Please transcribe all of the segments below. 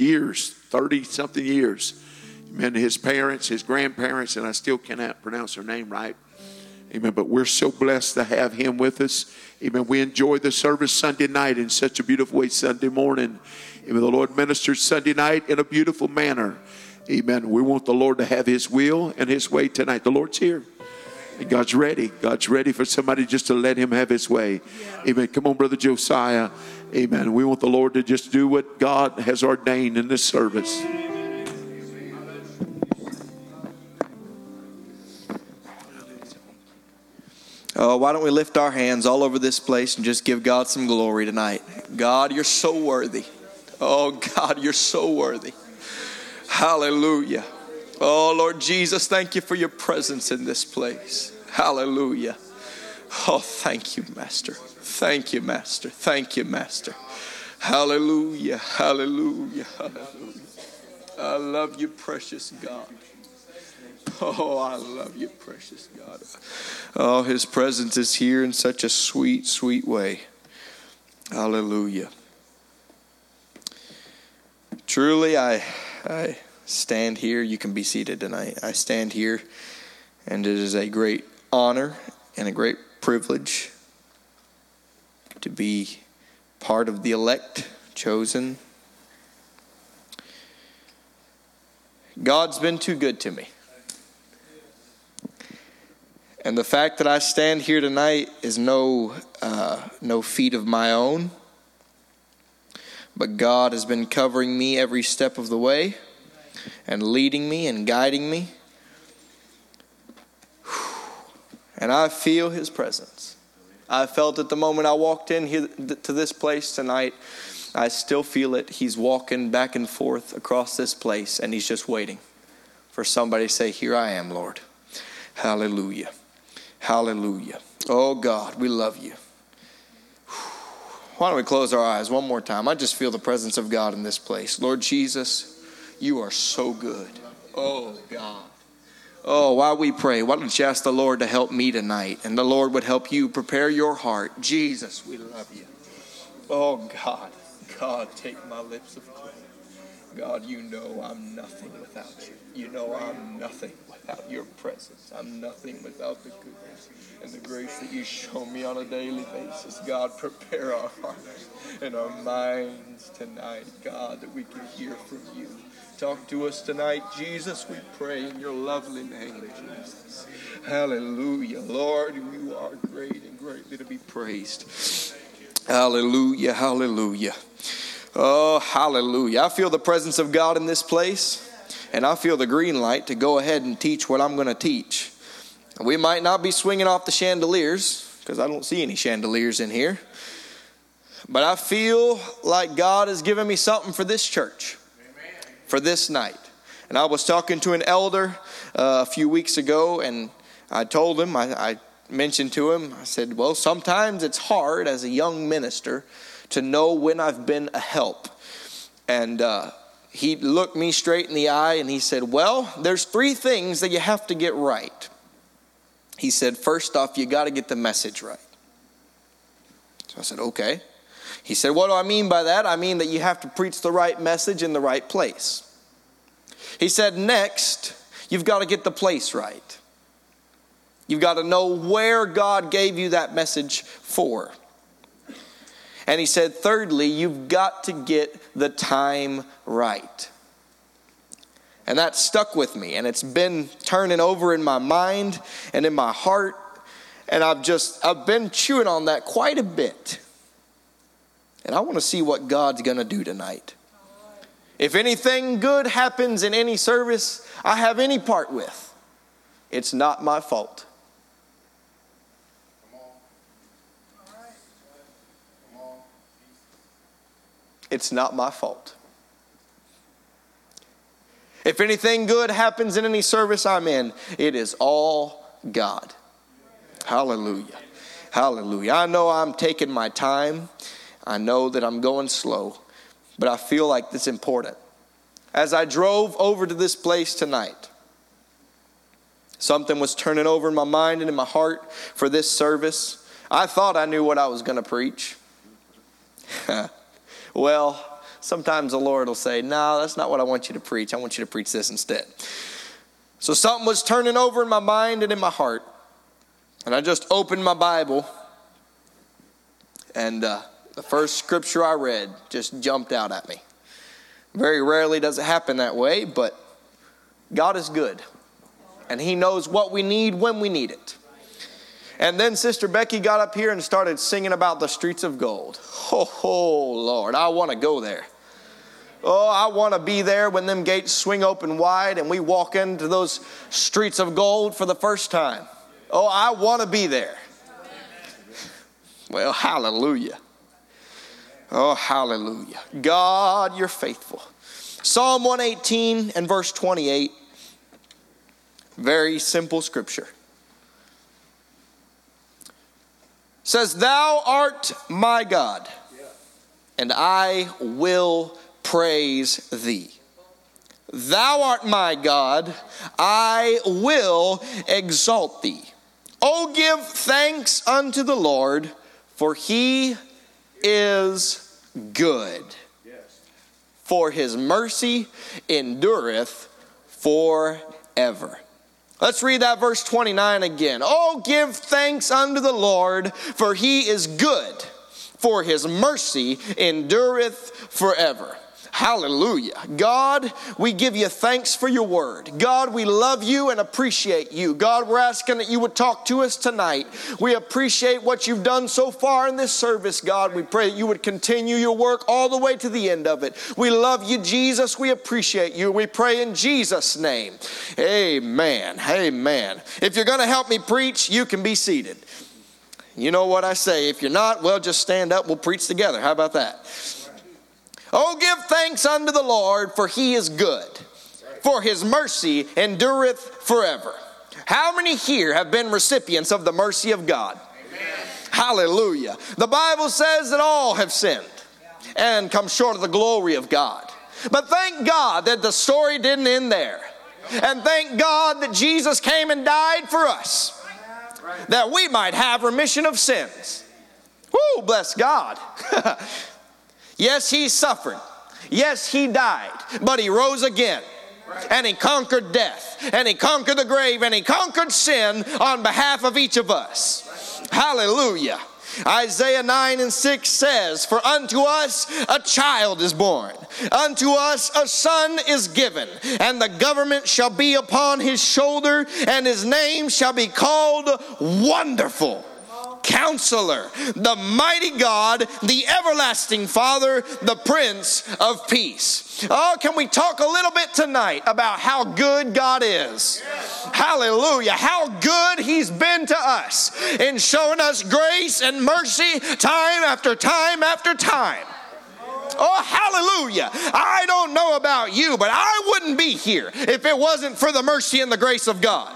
years, 30-something years. Amen. His parents, his grandparents, and I still cannot pronounce their name right. Amen. But we're so blessed to have him with us. Amen. We enjoy the service Sunday night in such a beautiful way Sunday morning. Amen. The Lord ministered Sunday night in a beautiful manner. Amen. We want the Lord to have his will and his way tonight. The Lord's here. And God's ready. God's ready for somebody just to let him have his way. Amen. Come on, Brother Josiah. Amen. We want the Lord to just do what God has ordained in this service. Oh, why don't we lift our hands all over this place and just give God some glory tonight. God, you're so worthy. Oh, God, you're so worthy. Hallelujah. Oh, Lord Jesus, thank you for your presence in this place. Hallelujah. Oh, thank you, Master. Thank you, Master. Thank you, Master. Hallelujah. Hallelujah. Hallelujah. I love you, precious God. Oh, I love you, precious God. Oh, his presence is here in such a sweet, sweet way. Hallelujah. Truly, I stand here. You can be seated tonight. I stand here, and it is a great honor and a great privilege to be part of the elect, chosen. God's been too good to me. And the fact that I stand here tonight is no feat of my own. But God has been covering me every step of the way and leading me and guiding me. And I feel his presence. I felt it the moment I walked in here to this place tonight. I still feel it. He's walking back and forth across this place, and he's just waiting for somebody to say, "Here I am, Lord." Hallelujah. Hallelujah. Oh God, we love you. Why don't we close our eyes one more time? I just feel the presence of God in this place. Lord Jesus, you are so good. Oh God. Oh, while we pray, why don't you ask the Lord to help me tonight, and the Lord would help you prepare your heart. Jesus, we love you. Oh God. God, take my lips of clay. God, you know I'm nothing without you. You know I'm nothing without your presence. I'm nothing without the goodness and the grace that you show me on a daily basis. God, prepare our hearts and our minds tonight, God, that we can hear from you. Talk to us tonight, Jesus, we pray in your lovely name, Jesus. Hallelujah. Lord, you are great and greatly to be praised. Hallelujah, hallelujah. Oh, hallelujah. I feel the presence of God in this place, and I feel the green light to go ahead and teach what I'm going to teach. We might not be swinging off the chandeliers, because I don't see any chandeliers in here, but I feel like God has given me something for this church, for this night. And I was talking to an elder a few weeks ago, and I told him, I mentioned to him, I said, well, sometimes it's hard as a young minister to know when I've been a help. And he looked me straight in the eye and he said, well, there's 3 things that you have to get right. He said, first off, you got to get the message right. So I said, okay. He said, what do I mean by that? I mean that you have to preach the right message in the right place. He said, next, you've got to get the place right. You've got to know where God gave you that message for. And he said, thirdly, you've got to get the time right. And that stuck with me. And it's been turning over in my mind and in my heart. And I've been chewing on that quite a bit. And I want to see what God's going to do tonight. If anything good happens in any service I have any part with, it's not my fault. It's not my fault. If anything good happens in any service I'm in, it is all God. Hallelujah. Hallelujah. I know I'm taking my time. I know that I'm going slow, but I feel like it's important. As I drove over to this place tonight, something was turning over in my mind and in my heart for this service. I thought I knew what I was going to preach. Well, sometimes the Lord will say, no, that's not what I want you to preach. I want you to preach this instead. So something was turning over in my mind and in my heart. And I just opened my Bible. And the first scripture I read just jumped out at me. Very rarely does it happen that way, but God is good. And He knows what we need when we need it. And then Sister Becky got up here and started singing about the streets of gold. Oh, Lord, I want to go there. Oh, I want to be there when them gates swing open wide and we walk into those streets of gold for the first time. Oh, I want to be there. Well, hallelujah. Oh, hallelujah. God, you're faithful. Psalm 118 and verse 28. Very simple scripture. Says, thou art my God, and I will praise thee. Thou art my God, I will exalt thee. Oh, give thanks unto the Lord, for He is good. For His mercy endureth forever. Let's read that verse 29 again. Oh, give thanks unto the Lord, for He is good, for His mercy endureth forever. Hallelujah. God, we give you thanks for your word. God, we love you and appreciate you. God, we're asking that you would talk to us tonight. We appreciate what you've done so far in this service, God. We pray that you would continue your work all the way to the end of it. We love you, Jesus. We appreciate you. We pray in Jesus' name. Amen. Amen. If you're going to help me preach, you can be seated. You know what I say. If you're not, well, just stand up. We'll preach together. How about that? Oh, give thanks unto the Lord, for He is good, for His mercy endureth forever. How many here have been recipients of the mercy of God? Amen. Hallelujah. The Bible says that all have sinned and come short of the glory of God. But thank God that the story didn't end there. And thank God that Jesus came and died for us, that we might have remission of sins. Woo, bless God. Yes, He suffered. Yes, He died. But He rose again. And He conquered death. And He conquered the grave. And He conquered sin on behalf of each of us. Hallelujah. Isaiah 9 and 6 says, for unto us a child is born. Unto us a son is given. And the government shall be upon His shoulder. And His name shall be called Wonderful, Counselor, the Mighty God, the Everlasting Father, the Prince of Peace. Oh, can we talk a little bit tonight about how good God is? Hallelujah. How good He's been to us in showing us grace and mercy time after time after time. Oh, hallelujah. I don't know about you, but I wouldn't be here if it wasn't for the mercy and the grace of God.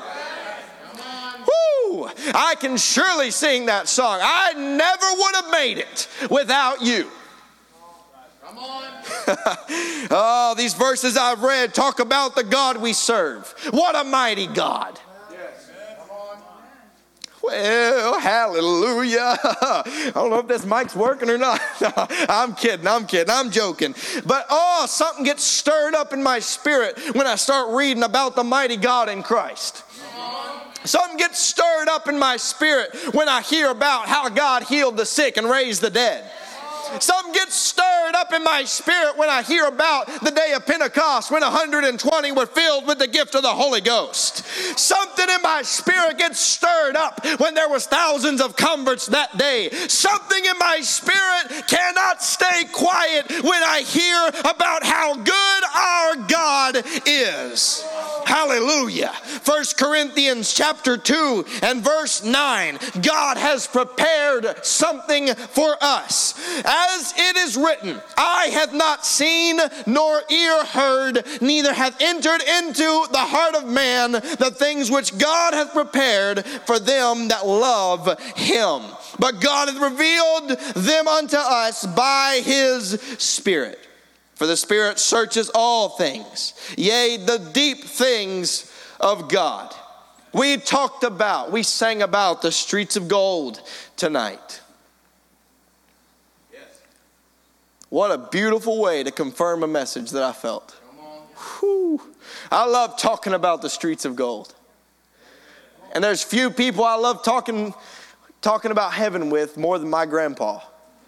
Woo! I can surely sing that song. I never would have made it without you. Come on. Oh, these verses I've read talk about the God we serve. What a mighty God. Yes. Come on. Well, hallelujah. I don't know if this mic's working or not. I'm kidding. I'm joking. But something gets stirred up in my spirit when I start reading about the mighty God in Christ. Something gets stirred up in my spirit when I hear about how God healed the sick and raised the dead. Something gets stirred up in my spirit when I hear about the day of Pentecost when 120 were filled with the gift of the Holy Ghost. Something in my spirit gets stirred up when there was thousands of converts that day. Something in my spirit cannot stay quiet when I hear about how good our God is. Hallelujah. 1 Corinthians chapter 2 and verse 9. God has prepared something for us. As it is written, eye hath not seen, nor ear heard, neither hath entered into the heart of man the things which God hath prepared for them that love Him. But God hath revealed them unto us by His Spirit. For the Spirit searches all things, yea, the deep things of God. We sang about the streets of gold tonight. Yes. What a beautiful way to confirm a message that I felt. Whew. I love talking about the streets of gold. And there's few people I love talking about heaven with more than my grandpa.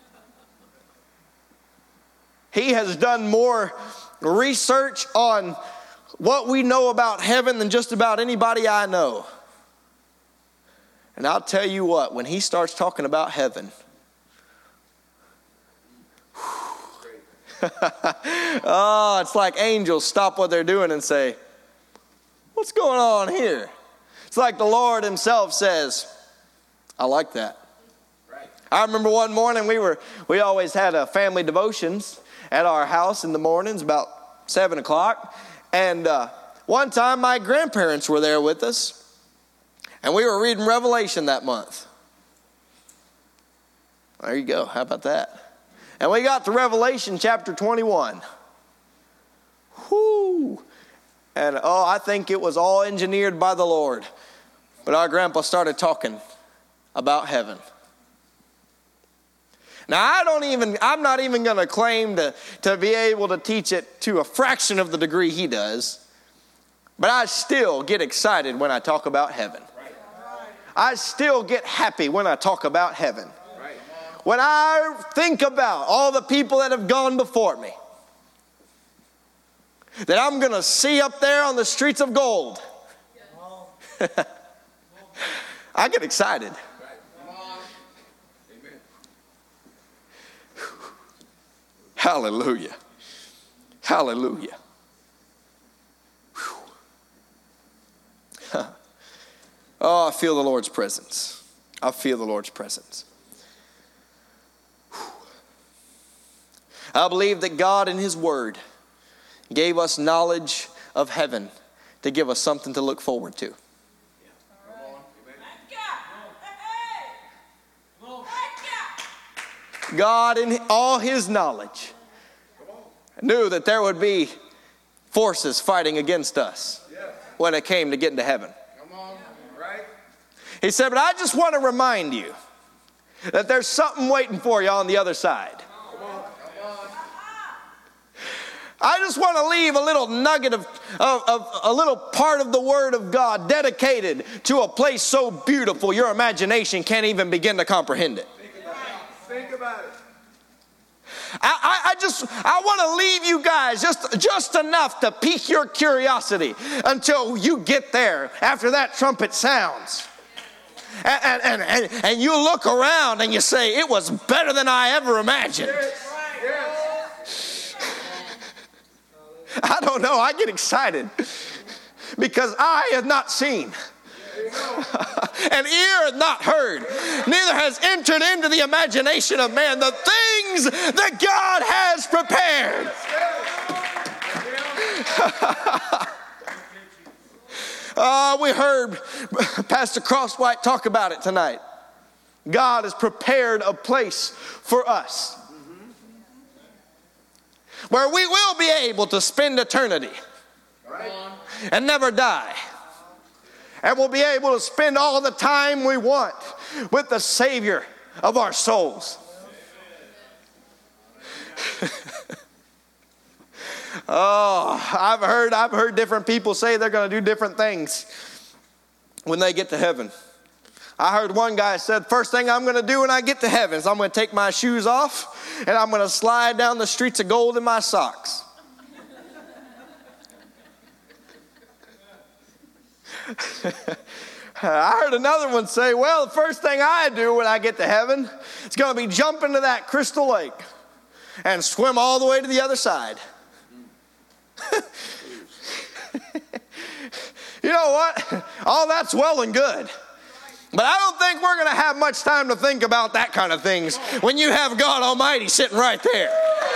He has done more research on what we know about heaven than just about anybody I know. And I'll tell you what, when he starts talking about heaven, oh, it's like angels stop what they're doing and say, what's going on here? It's like the Lord himself says, I like that. Right. I remember one morning we always had a family devotions at our house in the mornings about 7 o'clock. And one time my grandparents were there with us. And we were reading Revelation that month. There you go. How about that? And we got to Revelation chapter 21. Whoo! And I think it was all engineered by the Lord. But our grandpa started talking about heaven. Now, I'm not even going to claim to be able to teach it to a fraction of the degree he does. But I still get excited when I talk about heaven. I still get happy when I talk about heaven. When I think about all the people that have gone before me, that I'm going to see up there on the streets of gold, I get excited. Hallelujah. Hallelujah. Oh, I feel the Lord's presence. I feel the Lord's presence. I believe that God in his word gave us knowledge of heaven to give us something to look forward to. God in all his knowledge knew that there would be forces fighting against us when it came to getting to heaven. He said, but I just want to remind you that there's something waiting for you on the other side. I just want to leave a little nugget of a little part of the Word of God dedicated to a place so beautiful your imagination can't even begin to comprehend it. Think about it. I want to leave you guys just enough to pique your curiosity until you get there after that trumpet sounds. And you look around and you say, it was better than I ever imagined. I don't know, I get excited because eye has not seen and ear has not heard, neither has entered into the imagination of man the things that God has prepared. We heard Pastor Crosswhite talk about it tonight. God has prepared a place for us where we will be able to spend eternity and never die. And we'll be able to spend all the time we want with the Savior of our souls. Oh, I've heard different people say they're going to do different things when they get to heaven. I heard one guy said, first thing I'm going to do when I get to heaven is I'm going to take my shoes off and I'm going to slide down the streets of gold in my socks. I heard another one say, well, the first thing I do when I get to heaven is going to be jump into that crystal lake and swim all the way to the other side. You know what? All that's well and good. But I don't think we're going to have much time to think about that kind of things when you have God Almighty sitting right there.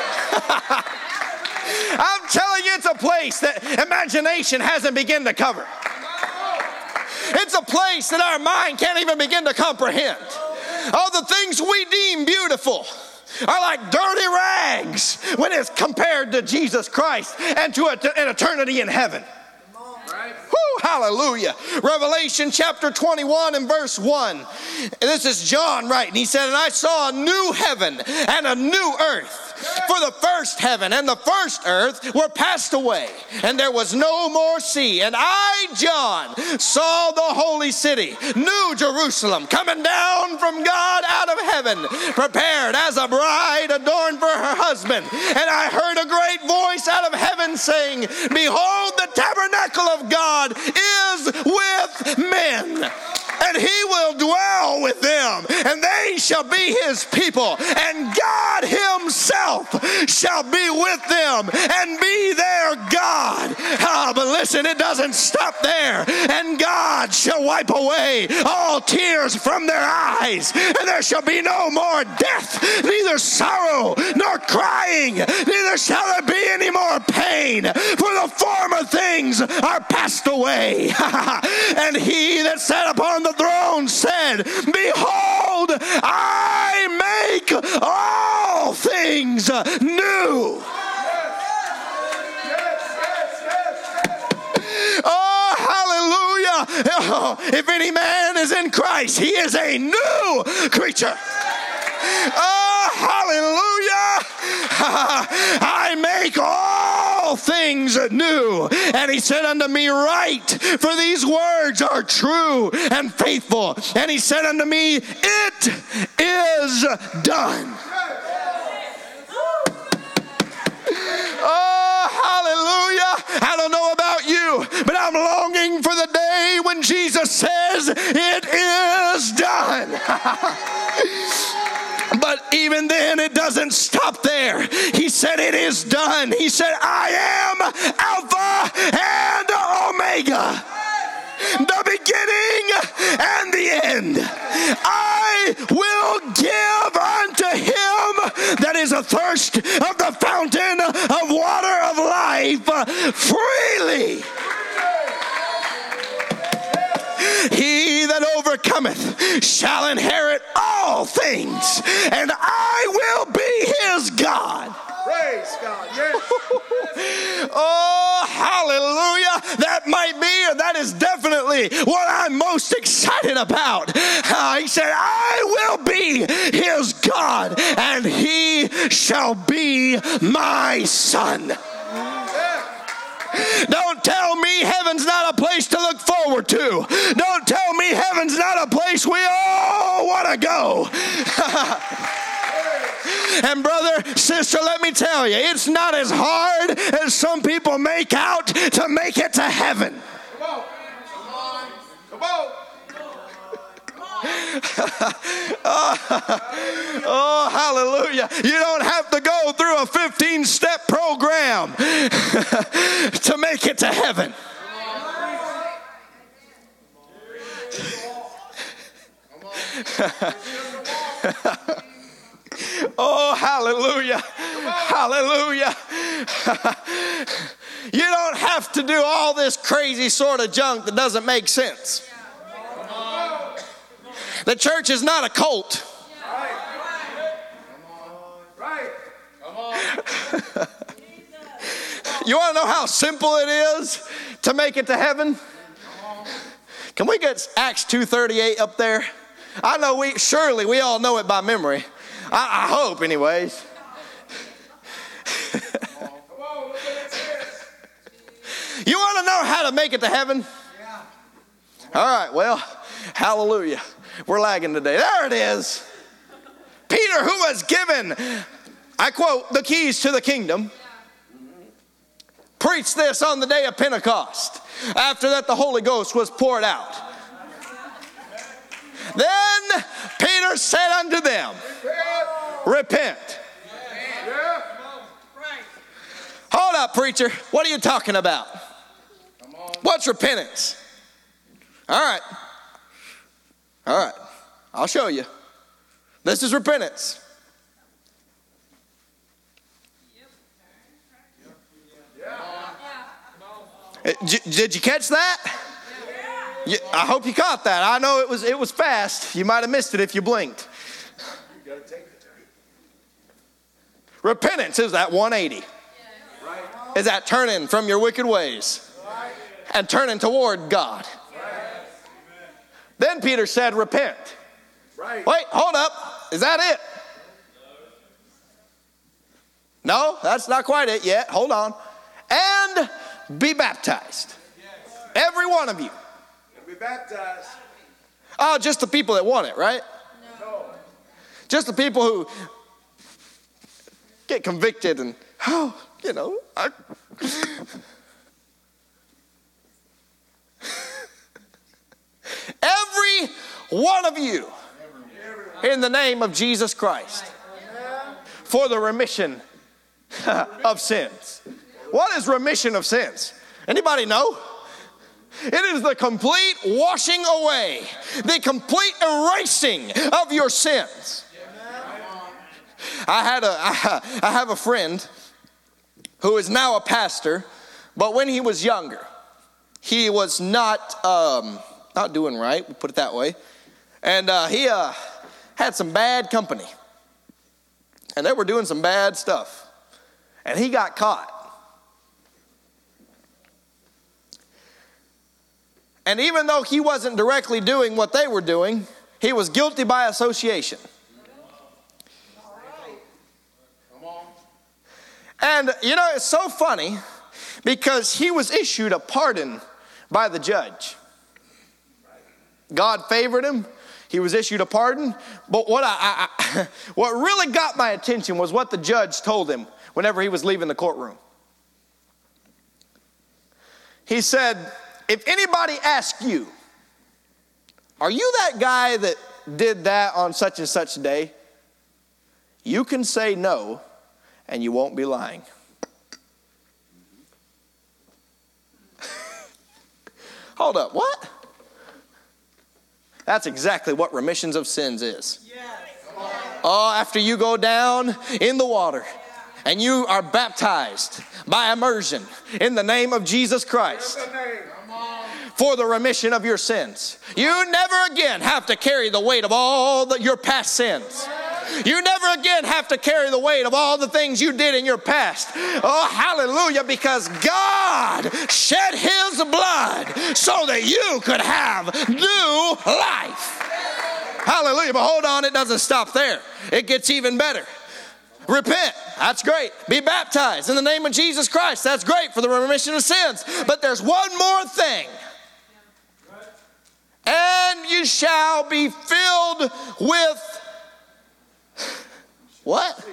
I'm telling you, it's a place that imagination hasn't begun to cover. It's a place that our mind can't even begin to comprehend. All the things we deem beautiful are like dirty rags when it's compared to Jesus Christ and to an eternity in heaven. Woo, hallelujah. Revelation chapter 21 and verse 1. This is John writing. He said, and I saw a new heaven and a new earth. For the first heaven and the first earth were passed away, and there was no more sea. And I, John, saw the holy city, New Jerusalem, coming down from God out of heaven, prepared as a bride adorned for her husband. And I heard a great voice out of heaven saying, Behold, the tabernacle of God is with men, and he will dwell with them, and they shall be his people, and God himself shall be with them and be their God. But listen, it doesn't stop there. And God shall wipe away all tears from their eyes, and there shall be no more death, neither sorrow nor crying, neither shall there be any more pain, for the former things are passed away. And he that sat upon the throne said, Behold, I make all things new. Oh, hallelujah. Oh, if any man is in Christ, he is a new creature. Oh, hallelujah. I make all things new. And he said unto me, Write, for these words are true and faithful. And he said unto me, It is done. Oh, hallelujah. I don't know about you, but I'm longing for the day when Jesus says, It is done. But even then, it doesn't stop there. He said, It is done. He said, I am Alpha and Omega, the beginning and the end. I will give unto him that is athirst of the fountain of water of life freely. He that overcometh shall inherit all things, and I will be his God. Praise God. Yes. Oh, hallelujah. That might be, or that is definitely what I'm most excited about. He said, I will be his God, and he shall be my son. Don't tell me heaven's not a place to look forward to. Don't tell me heaven's not a place we all want to go. And brother, sister, let me tell you, it's not as hard as some people make out to make it to heaven. Come on. Come on. Oh, hallelujah. You don't have to go through a 15-step program to make it to heaven. Oh, hallelujah. Hallelujah. You don't have to do all this crazy sort of junk that doesn't make sense. The church is not a cult. You want to know how simple it is to make it to heaven? Can we get Acts 2:38 up there? I know we all know it by memory. I hope, anyways. You want to know how to make it to heaven? All right, well, hallelujah. We're lagging today. There it is. Peter, who was given, I quote, the keys to the kingdom, preached this on the day of Pentecost. After that, the Holy Ghost was poured out. Then Peter said unto them, Repent. Hold up, preacher. What are you talking about? What's repentance? All right. I'll show you. This is repentance. Did you catch that? I hope you caught that. I know it was fast. You might have missed it if you blinked. Repentance is that 180. Is that turning from your wicked ways and turning toward God. Then Peter said, Repent. Wait, hold up. Is that it? No, that's not quite it yet. Hold on. And be baptized. Every one of you. Be baptized. Oh, just the people that want it, right? No. Just the people who get convicted and, every one of you in the name of Jesus Christ for the remission of sins. What is remission of sins? Anybody know? It is the complete washing away, the complete erasing of your sins. I have a friend who is now a pastor, but when he was younger, he was not doing right, we'll put it that way. And he had some bad company. And they were doing some bad stuff. And he got caught. And even though he wasn't directly doing what they were doing, he was guilty by association. And it's so funny because he was issued a pardon by the judge. God favored him. He was issued a pardon. But what really got my attention was what the judge told him whenever he was leaving the courtroom. He said, if anybody asks you, are you that guy that did that on such and such day? You can say no, and you won't be lying. Hold up, what? That's exactly what remissions of sins is. Oh, after you go down in the water and you are baptized by immersion in the name of Jesus Christ for the remission of your sins, you never again have to carry the weight of all your past sins. You never again have to carry the weight of all the things you did in your past. Oh, hallelujah, because God shed his blood so that you could have new life. Hallelujah, but hold on, it doesn't stop there. It gets even better. Repent, that's great. Be baptized in the name of Jesus Christ. That's great for the remission of sins. But there's one more thing. And you shall be filled with what?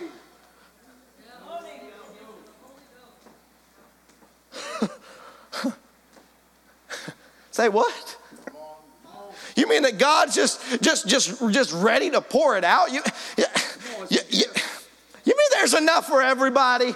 Say what? You mean that God's just ready to pour it out? You mean there's enough for everybody?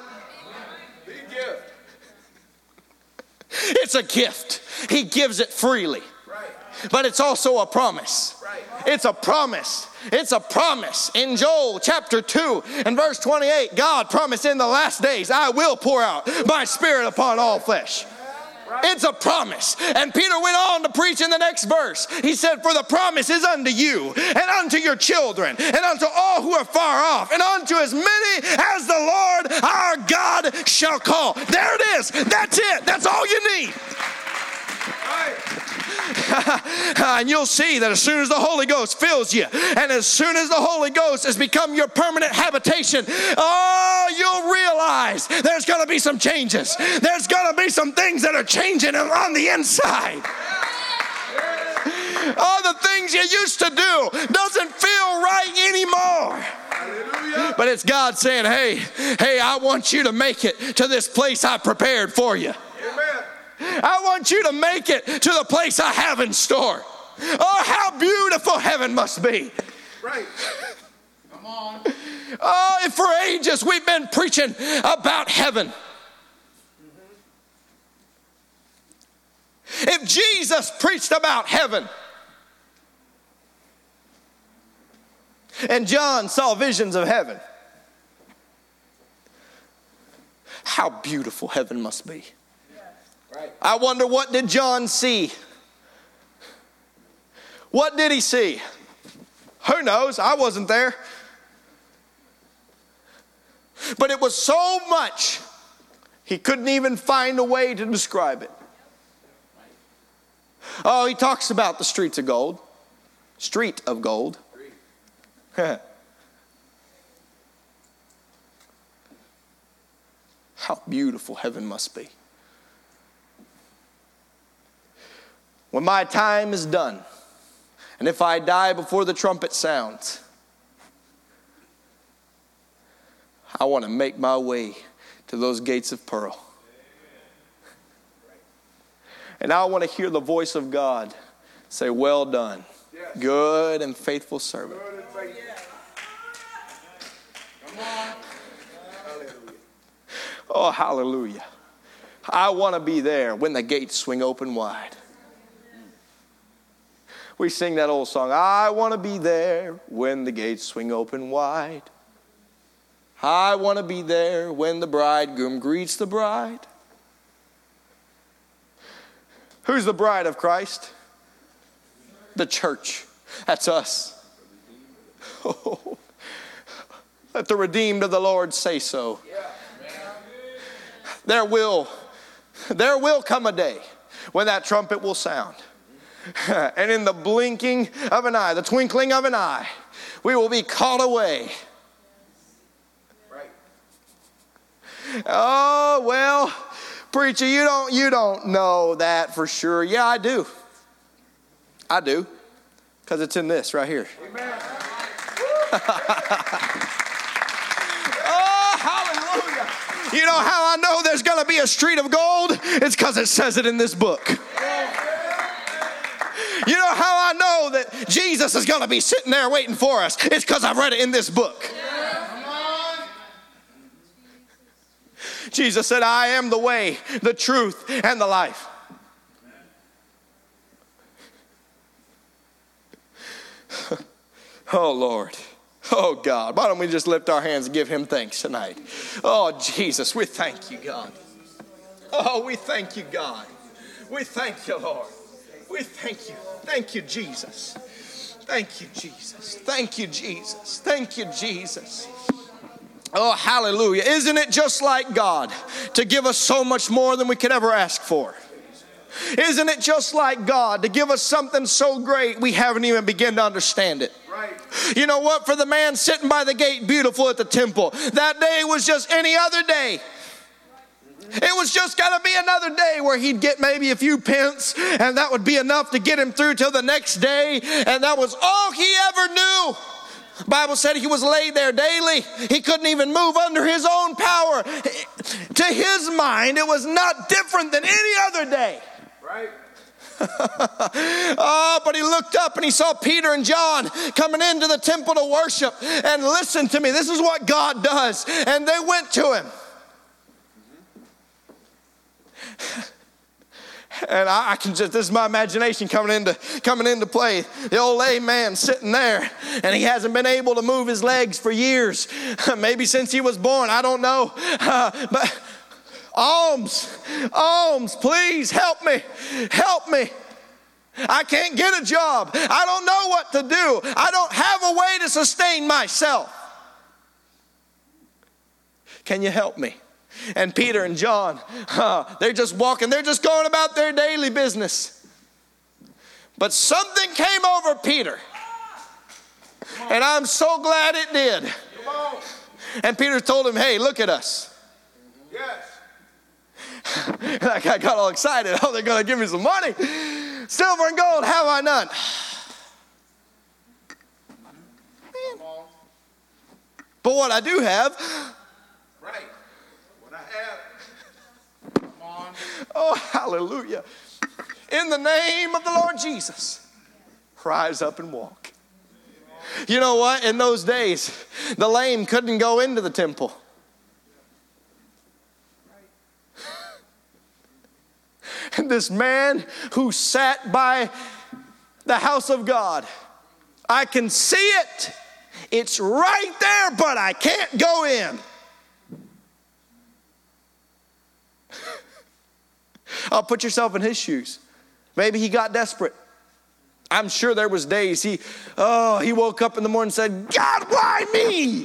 It's a gift. He gives it freely. But it's also a promise. It's a promise. It's a promise. In Joel chapter 2 and verse 28, God promised in the last days, I will pour out my spirit upon all flesh. It's a promise. And Peter went on to preach in the next verse. He said, for the promise is unto you and unto your children and unto all who are far off and unto as many as the Lord our God shall call. There it is. That's it. That's all you need. And you'll see that as soon as the Holy Ghost fills you and as soon as the Holy Ghost has become your permanent habitation, you'll realize there's going to be some changes. There's going to be some things that are changing on the inside. All the things you used to do doesn't feel right anymore. But it's God saying, hey, I want you to make it to this place I prepared for you. I want you to make it to the place I have in store. Oh, how beautiful heaven must be. Right. Come on. Oh, and for ages we've been preaching about heaven. If Jesus preached about heaven and John saw visions of heaven, how beautiful heaven must be. I wonder, what did John see? What did he see? Who knows? I wasn't there. But it was so much, he couldn't even find a way to describe it. Oh, he talks about the streets of gold. Street of gold. How beautiful heaven must be. When my time is done, and if I die before the trumpet sounds, I want to make my way to those gates of pearl. And I want to hear the voice of God say, well done, good and faithful servant. Oh, hallelujah. I want to be there when the gates swing open wide. We sing that old song, I want to be there when the gates swing open wide. I want to be there when the bridegroom greets the bride. Who's the bride of Christ? The church. That's us. Oh, let the redeemed of the Lord say so. There will come a day when that trumpet will sound. And in the blinking of an eye, the twinkling of an eye, we will be caught away. Oh, well, preacher, you don't know that for sure. Yeah, I do. I do. Because it's in this right here. Amen. Oh, hallelujah. You know how I know there's going to be a street of gold? It's because it says it in this book. You know how I know that Jesus is going to be sitting there waiting for us? It's because I've read it in this book. Jesus said, I am the way, the truth, and the life. Oh, Lord. Oh, God. Why don't we just lift our hands and give him thanks tonight? Oh, Jesus, we thank you, God. Oh, we thank you, God. We thank you, Lord. We thank you. Thank you, Jesus. Thank you, Jesus. Thank you, Jesus. Thank you, Jesus. Oh, hallelujah. Isn't it just like God to give us so much more than we could ever ask for? Isn't it just like God to give us something so great we haven't even begun to understand it? Right. You know what? For the man sitting by the gate beautiful at the temple, that day was just any other day. It was just going to be another day where he'd get maybe a few pence, and that would be enough to get him through till the next day, and that was all he ever knew. The Bible said he was laid there daily. He couldn't even move under his own power. To his mind, it was not different than any other day. Right. Oh, but he looked up and he saw Peter and John coming into the temple to worship. And listen to me, this is what God does. And they went to him. And I can just, this is my imagination coming into play. The old lame man sitting there, and he hasn't been able to move his legs for years. Maybe since he was born, I don't know. But alms, please help me. I can't get a job. I don't know what to do. I don't have a way to sustain myself. Can you help me? And Peter and John, they're just walking. They're just going about their daily business. But something came over Peter. And I'm so glad it did. And Peter told him, hey, look at us. Yes. And I got all excited. Oh, they're going to give me some money. Silver and gold have I none. But what I do have. Right. What I have. Come on. Oh, hallelujah. In the name of the Lord Jesus, rise up and walk. You know what? In those days, the lame couldn't go into the temple. And this man who sat by the house of God, I can see it. It's right there, but I can't go in. I'll put yourself in his shoes. Maybe he got desperate. I'm sure there was days he woke up in the morning and said, God, why me?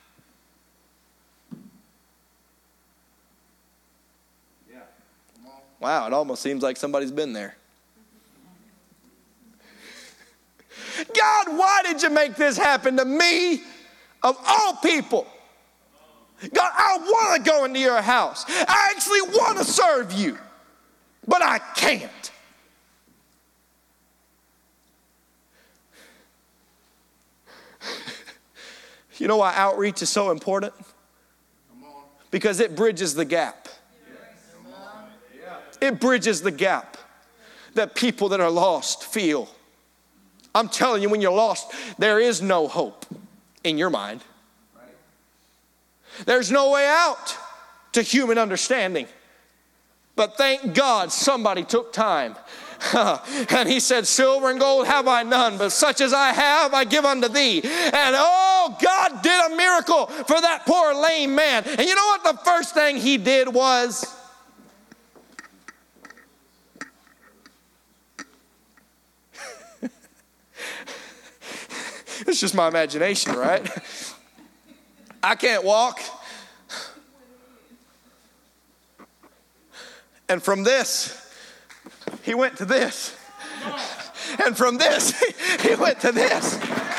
Wow, it almost seems like somebody's been there. God, why did you make this happen to me of all people? God, I want to go into your house. I actually want to serve you, but I can't. You know why outreach is so important? Because it bridges the gap. It bridges the gap that people that are lost feel. I'm telling you, when you're lost, there is no hope in your mind. There's no way out to human understanding. But thank God somebody took time. And he said, silver and gold have I none, but such as I have, I give unto thee. And oh, God did a miracle for that poor lame man. And you know what the first thing he did was? It's just my imagination, right? I can't walk. And from this, he went to this. And from this, he went to this.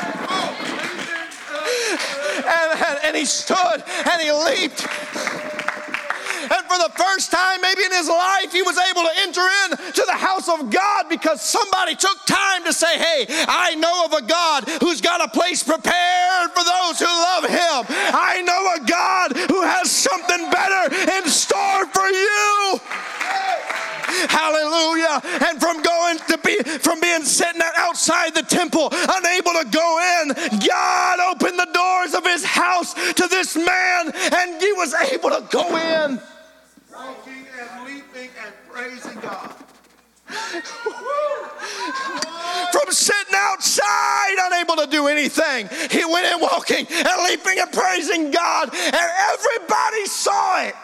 And he stood and he leaped. And for the first time maybe in his life, he was able to enter into the house of God because somebody took time to say, hey, I know of a God who's got a place prepared for those who love him. I know a God who has something better in store for you. Hallelujah. And from being sitting outside the temple, unable to go in, God opened the doors of his house to this man, and he was able to go in. Walking and leaping and praising God. From sitting outside, unable to do anything, he went in walking and leaping and praising God, and everybody saw it.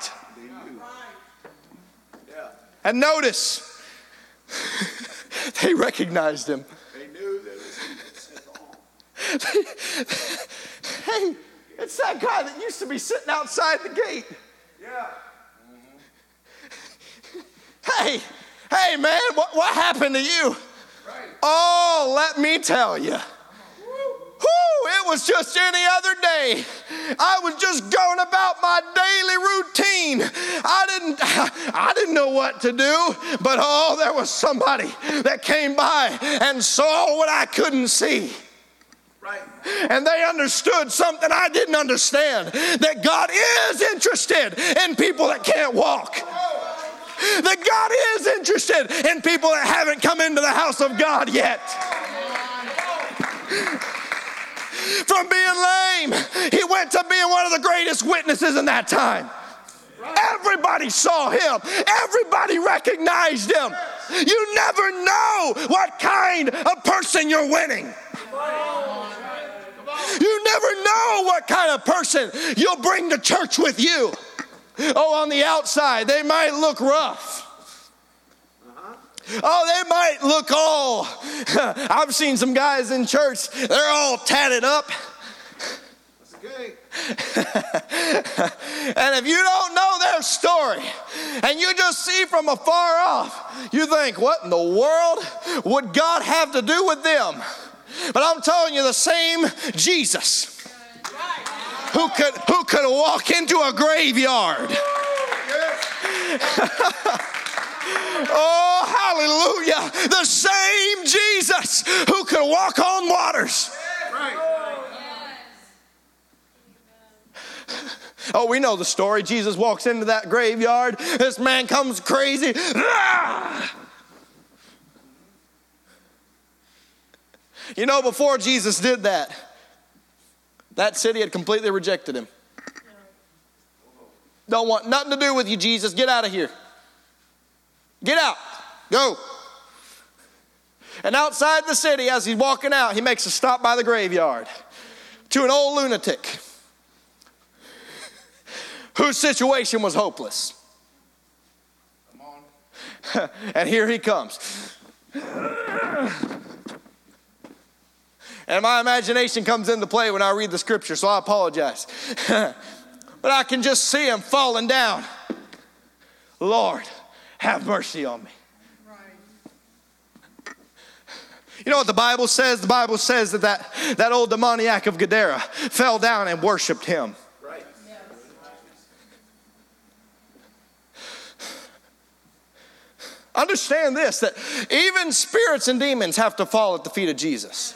And notice, they recognized him. They knew that it was Hey, it's that guy that used to be sitting outside the gate. Yeah. Hey, man, what happened to you? Right. Oh, let me tell you. It was just any other day. I was just going about my daily routine. I didn't know what to do, but oh, there was somebody that came by and saw what I couldn't see. Right. And they understood something I didn't understand, that God is interested in people that can't walk. That God is interested in people that haven't come into the house of God yet. From being lame, he went to being one of the greatest witnesses in that time. Everybody saw him. Everybody recognized him. You never know what kind of person you're winning. You never know what kind of person you'll bring to church with you. Oh, on the outside, they might look rough. Oh, they might look all, I've seen some guys in church, they're all tatted up. That's okay. And if you don't know their story, and you just see from afar off, you think, what in the world would God have to do with them? But I'm telling you, the same Jesus who could walk into a graveyard. Oh, hallelujah. The same Jesus who could walk on waters. Oh, we know the story. Jesus walks into that graveyard. This man comes crazy. You know, before Jesus did that, that city had completely rejected him. Don't want nothing to do with you, Jesus. Get out of here. Get out. Go. And outside the city, as he's walking out, he makes a stop by the graveyard to an old lunatic whose situation was hopeless. Come on. And here he comes. And my imagination comes into play when I read the scripture, so I apologize. But I can just see him falling down. Lord, have mercy on me. Right. You know what the Bible says? The Bible says that old demoniac of Gadara fell down and worshiped him. Right. Understand this, that even spirits and demons have to fall at the feet of Jesus.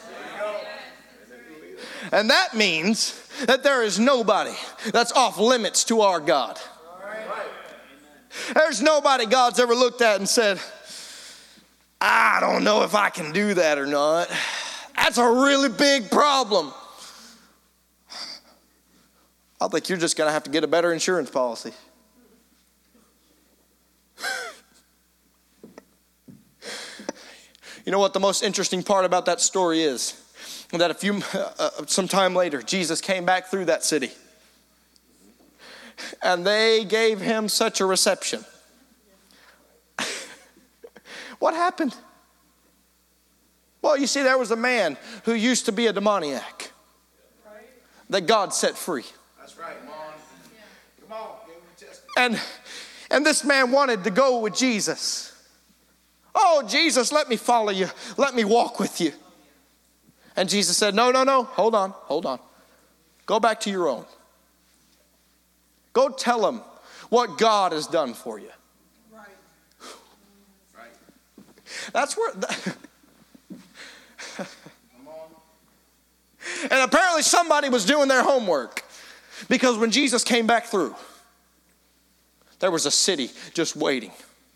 And that means that there is nobody that's off limits to our God. There's nobody God's ever looked at and said, I don't know if I can do that or not. That's a really big problem. I think you're just going to have to get a better insurance policy. You know what the most interesting part about that story is? That some time later, Jesus came back through that city. And they gave him such a reception. What happened? Well, you see, there was a man who used to be a demoniac that God set free. That's right. Come on. Give him a test. And this man wanted to go with Jesus. Oh, Jesus, let me follow you. Let me walk with you. And Jesus said, no. Hold on. Go back to your own. Go tell them what God has done for you. Right. That's where... And apparently somebody was doing their homework. Because when Jesus came back through, there was a city just waiting.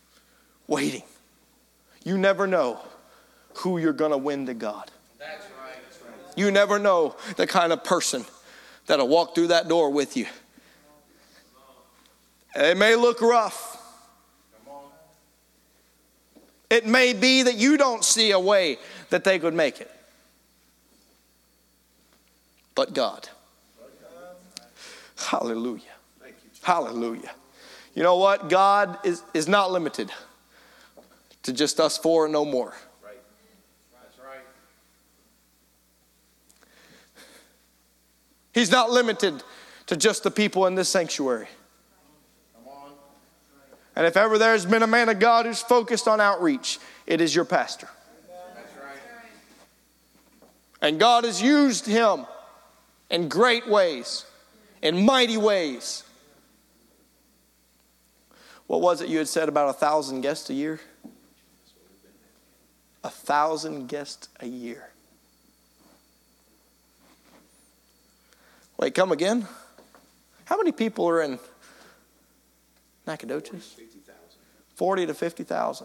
You never know who you're going to win to God. That's right. You never know the kind of person that'll walk through that door with you. It may look rough. It may be that you don't see a way that they could make it. But God. Hallelujah. Hallelujah. You know what? God is not limited to just us four and no more. Right. That's right. He's not limited to just the people in this sanctuary. Come on. And if ever there's been a man of God who's focused on outreach, it is your pastor. That's right. And God has used him in great ways, in mighty ways. What was it you had said about 1,000 guests a year? 1,000 guests a year. Wait, come again? How many people are in Nacogdoches? 40 to 50,000.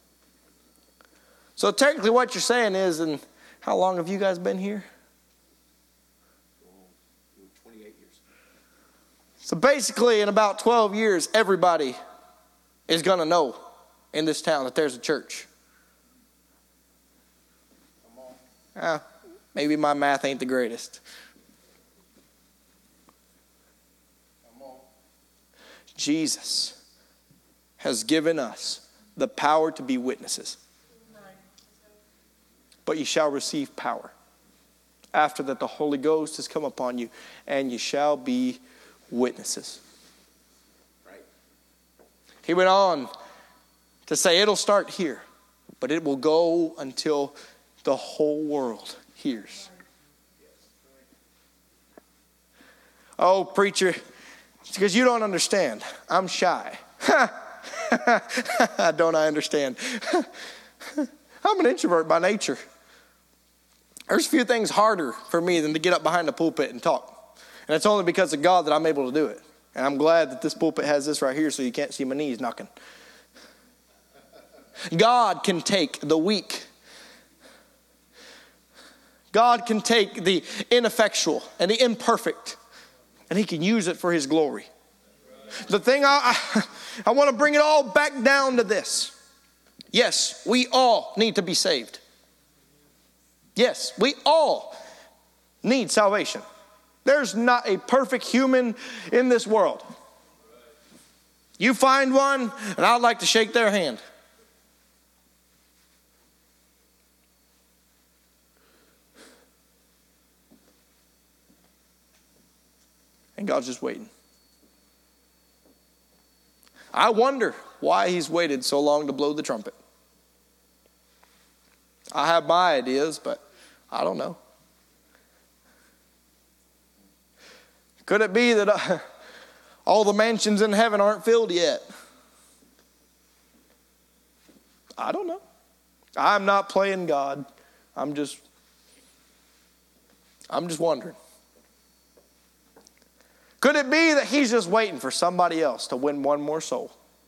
So technically what you're saying is, and how long have you guys been here? 28 years. So basically in about 12 years, everybody is going to know in this town that there's a church. Maybe my math ain't the greatest. Jesus has given us the power to be witnesses. But you shall receive power. After that, the Holy Ghost has come upon you, and you shall be witnesses. Right. He went on to say it'll start here, but it will go until the whole world hears. Oh, preacher, it's because you don't understand. I'm shy. Don't I understand? I'm an introvert by nature. There's few things harder for me than to get up behind the pulpit and talk. And it's only because of God that I'm able to do it. And I'm glad that this pulpit has this right here so you can't see my knees knocking. God can take the weak. God can take the ineffectual and the imperfect, and he can use it for his glory. The thing I want to bring it all back down to this. Yes, we all need to be saved. Yes, we all need salvation. There's not a perfect human in this world. You find one, and I'd like to shake their hand. And God's just waiting. I wonder why he's waited so long to blow the trumpet. I have my ideas, but I don't know. Could it be that all the mansions in heaven aren't filled yet? I don't know. I'm not playing God. I'm just wondering. Could it be that he's just waiting for somebody else to win one more soul?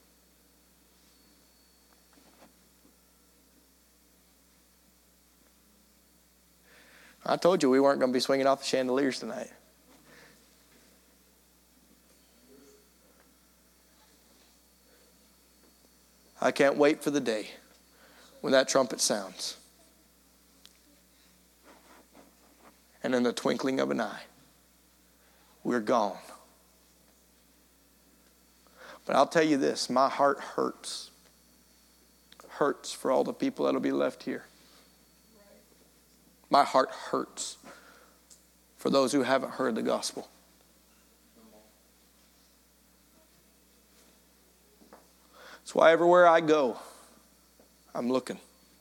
I told you we weren't going to be swinging off the chandeliers tonight. I can't wait for the day when that trumpet sounds. And in the twinkling of an eye, we're gone. But I'll tell you this, my heart hurts. Hurts for all the people that'll be left here. My heart hurts for those who haven't heard the gospel. That's why everywhere I go, I'm looking.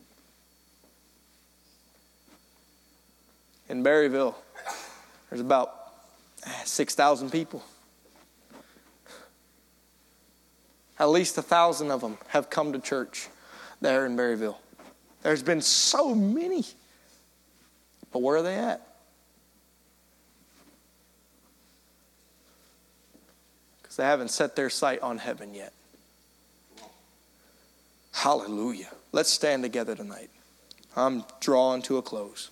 In Berryville, there's about 6,000 people. At least 1,000 of them have come to church there in Berryville. There's been so many. But where are they at? Because they haven't set their sight on heaven yet. Hallelujah. Let's stand together tonight. I'm drawing to a close.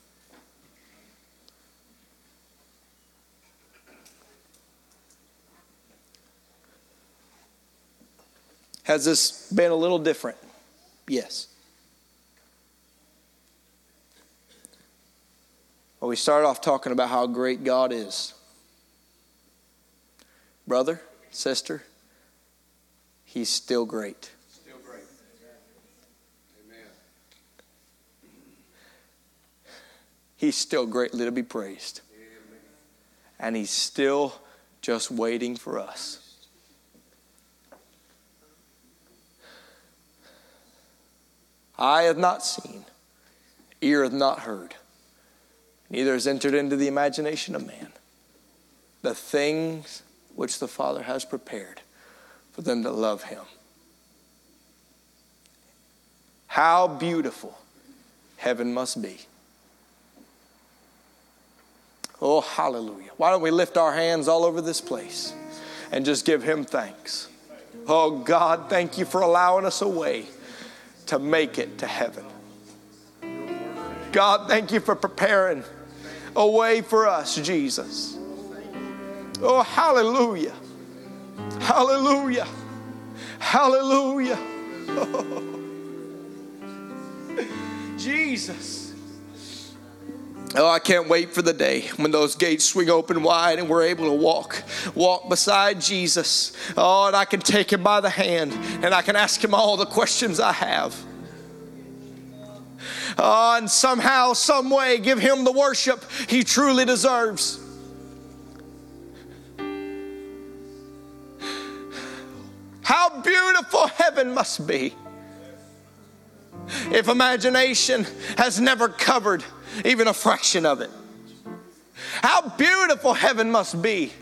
Has this been a little different? Yes. Well, we started off talking about how great God is. Brother, sister, he's still great. Still great. Amen. He's still greatly to be praised. Amen. And he's still just waiting for us. Eye hath not seen, ear hath not heard, neither has entered into the imagination of man the things which the Father has prepared for them that love him. How beautiful heaven must be. Oh, hallelujah. Why don't we lift our hands all over this place and just give him thanks. Oh, God, thank you for allowing us a way to make it to heaven. God, thank you for preparing a way for us, Jesus. Oh, hallelujah. Hallelujah. Hallelujah. Oh, Jesus. Oh, I can't wait for the day when those gates swing open wide and we're able to walk beside Jesus. Oh, and I can take him by the hand and I can ask him all the questions I have. Oh, and somehow, some way, give him the worship he truly deserves. How beautiful heaven must be if imagination has never covered even a fraction of it. How beautiful heaven must be.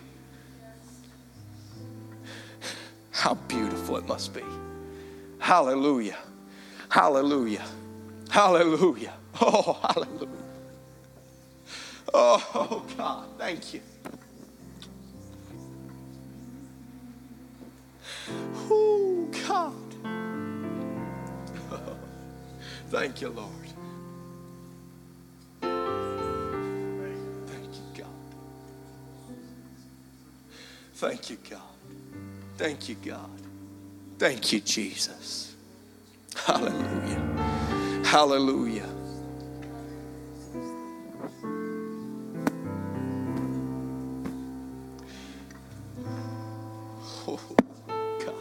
How beautiful it must be. Hallelujah. Hallelujah. Hallelujah. Oh, hallelujah. Oh, God, thank you. Oh, God. Thank you, Lord. Thank you, God. Thank you, God. Thank you, God. Thank you, Jesus. Hallelujah. Hallelujah. Oh, God.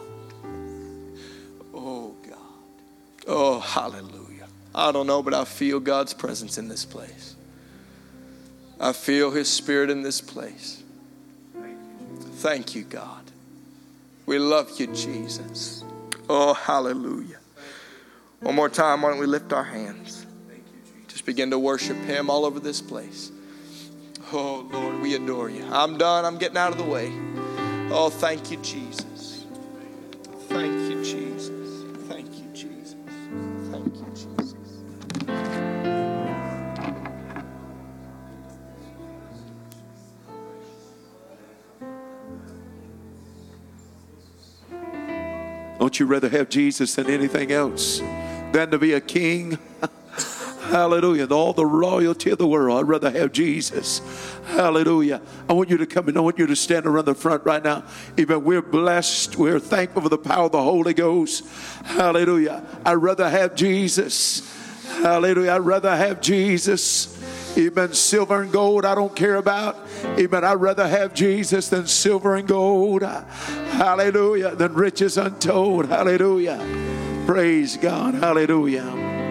Oh, God. Oh, hallelujah. I don't know, but I feel God's presence in this place. I feel his spirit in this place. Thank you, God. We love you, Jesus. Oh, hallelujah. One more time, why don't we lift our hands? Just begin to worship him all over this place. Oh, Lord, we adore you. I'm done. I'm getting out of the way. Oh, thank you, Jesus. Thank you, Jesus. Thank you, Jesus. Don't you rather have Jesus than anything else? Than to be a king? Hallelujah. And all the royalty of the world, I'd rather have Jesus. Hallelujah. I want you to come in. I want you to stand around the front right now. Even we're blessed. We're thankful for the power of the Holy Ghost. Hallelujah. I'd rather have Jesus. Hallelujah. I'd rather have Jesus. Even silver and gold I don't care about. Even I'd rather have Jesus than silver and gold. Hallelujah. Than riches untold. Hallelujah. Praise God. Hallelujah.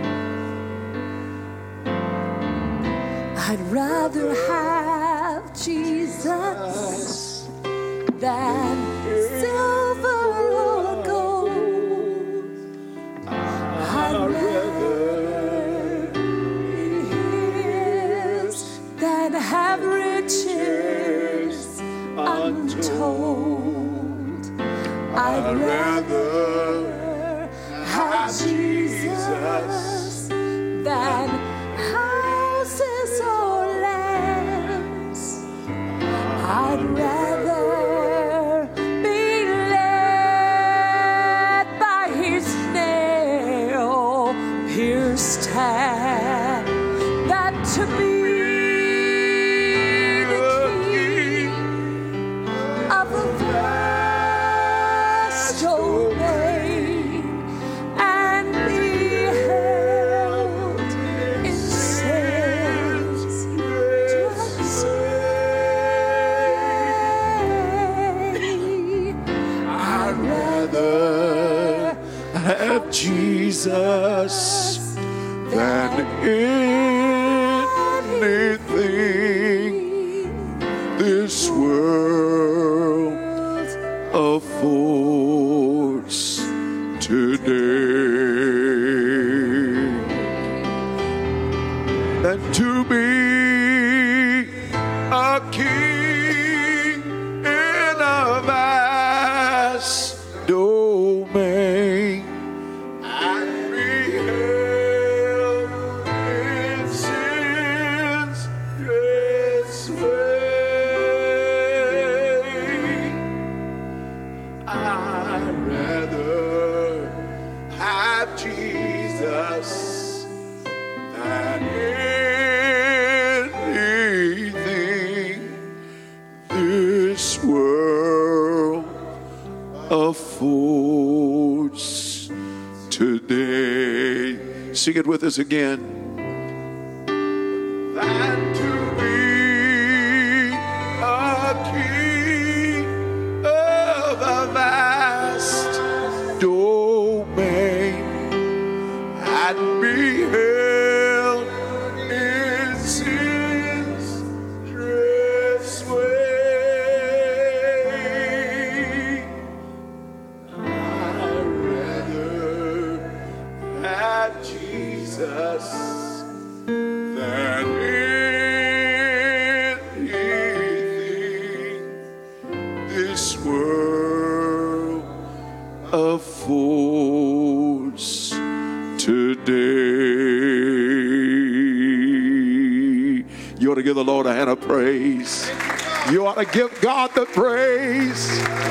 I'd rather have Jesus than silver or gold. I'd rather be His than have riches untold. I'd rather have Jesus than houses or lands. I'd rather be led by His nail-pierced hand than to be the king of a vast domain and be held in sin's sway. I'd rather Have Jesus than anything this world affords today. Than to be a king in a vast domain and be held in sin's great sway. I'd rather have Jesus than anything this world affords today. Sing it with us again. Than to be a king of a vast domain and be held in sin's dread sway. I'd rather have Jesus than anything this world affords today. You ought to give the Lord a hand of praise. You ought to give God the praise.